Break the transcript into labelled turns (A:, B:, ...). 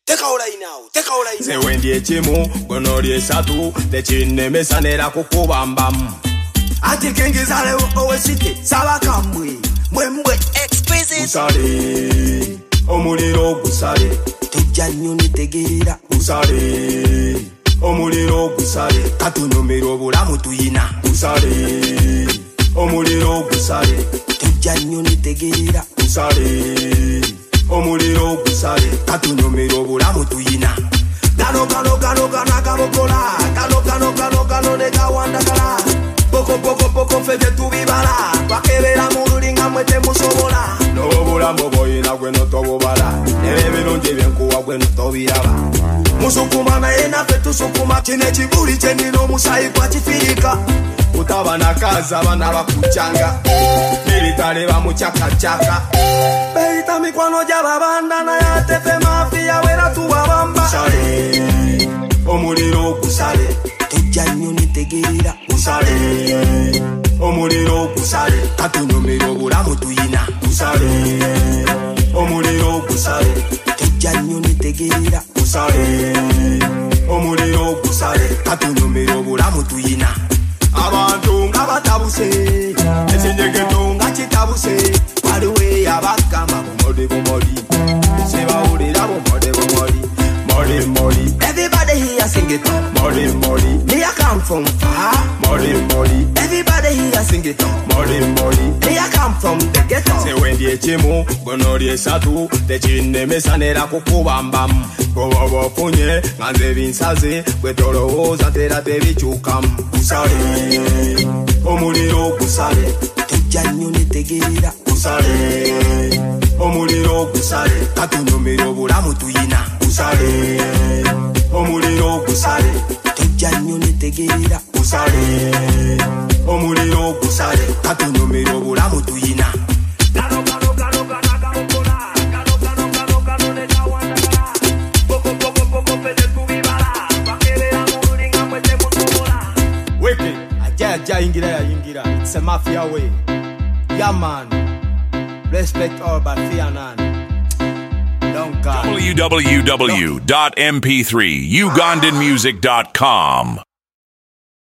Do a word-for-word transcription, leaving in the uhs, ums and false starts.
A: Take all I now, take all I now.
B: Se wendi chimu, gono die satu, te chine mesanera kukubambam.
A: Ati kengi zale owe city, saba kambwe, mwemwe exquisite.
B: Usale, omuliro gusale.
A: Tujja nyoni tegerera.
B: Usale, omuliro gusale.
A: Katunomero bulamu tuyina.
B: Usale, omuliro gusale.
A: Tujja nyoni tegerera.
B: Usale, omuliro gusale.
A: Katunomero bulamu tuyina. Kano kano kano kano kano kola. Kano kano kano kano nega wanda kala. Poco poco poco fete tu vibala. Bakebera murulinga mwete musobola.
B: No bulamu boyina gwe no tobobala. Nebe birungi byenkuwa gwe no tobiraba.
A: Musukuma na ena fetu sukuma. Chine chibuli chenino musayi kwa chifirika.
B: Utabana kaza bana bakuchanga. Militare ba muchaka chaka.
A: Beita mikwano jaba banda na ya tefe mafia wera tuwabamba.
B: Usale, omuliro gusale.
A: Tujja nyoni tegerera.
B: Usale, omuliro gusale.
A: Katunomero bulamu tuyina.
B: Usale, omuliro gusale.
A: Tujja nyoni tegerera.
B: Usale, omuliro gusale.
A: Katunomero bulamu tuyina.
B: Abantu nga batabuse, ekinyegeto nga kitabuse.
A: Waliwe yabakama
B: bumodi bumodi, sebawulira bumodi bumodi, modi modi.
A: Everybody here sing it up.
B: Modi modi,
A: Me I come from far.
B: modi modi,
A: Everybody here sing it up.
B: modi modi.
A: Me I come from the ghetto.
B: Se wendi echimu, gono die satu, te chine mesanera kukubambam. Gobo bofunye, nganze binsaze, gwe tolowooza tera tebichukam. Usale, omuliro gusale.
A: Tujja nyoni tegerera.
B: Usale, omuliro gusale.
A: Katunomero bulamu tuyina.
B: Usale, omuliro gusale.
A: Tujja nyoni tegerera.
B: Usale, omuliro gusale.
A: Katunomero bulamu tuyina.
B: Wicked, aja aja ingira ya ingira. It's a mafia way. Yeah man, respect all but fear none. Don't call.
C: w w w dot m p three ugandan music dot com